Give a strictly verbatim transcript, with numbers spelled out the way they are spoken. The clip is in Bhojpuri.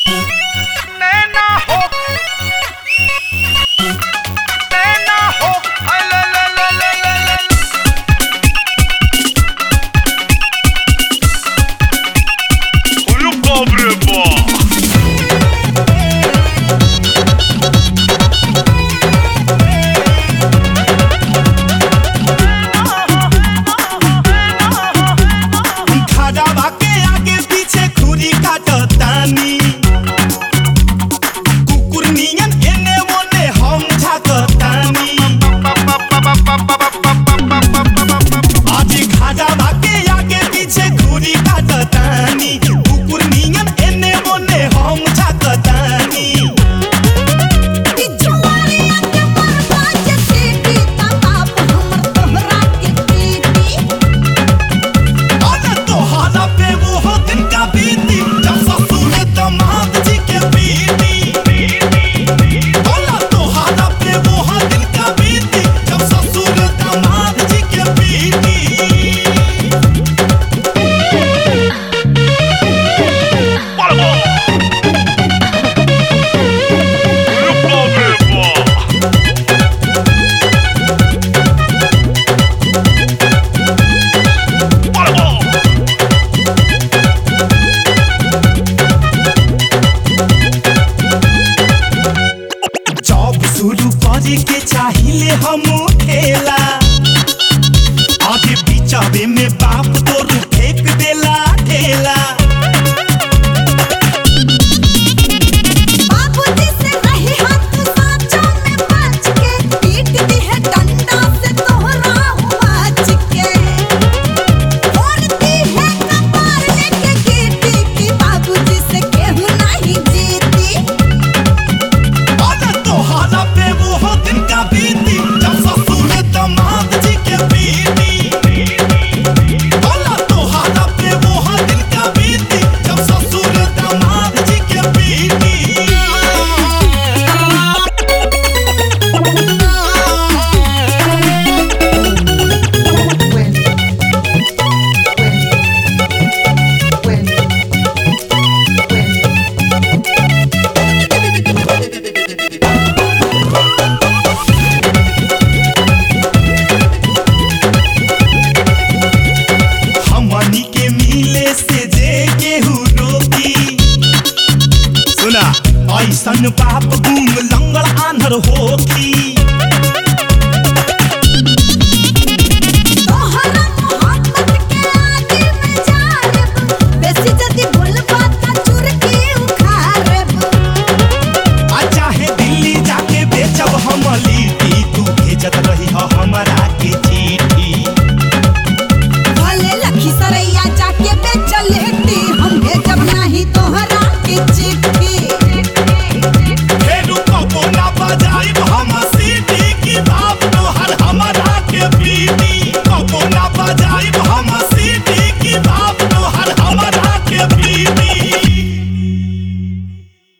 नैना हो नैना हो ले ले ले ले ले ले Olha o pobre pô के चाहिए हम खेला आगे पीछावे में बाप तो फेंक देला ठेला बाबूजी से रही हाथ साचों में बच के पीट दी है डंडा से तोहरा हुआ चिके फोड़ती है कपार लेके गिरती की बाबूजी से केहू नहीं जीती और तोहरा पे वो दिन का बीती जब ससुर दामाद जी के बीती बोला तोहरा पे वो दिन का बीती जब ससुर दामाद जी के बीती हमनी के मिले से जे केहू रोकी सुना ऐसन बाप बूम लंगड़ आंधर होकी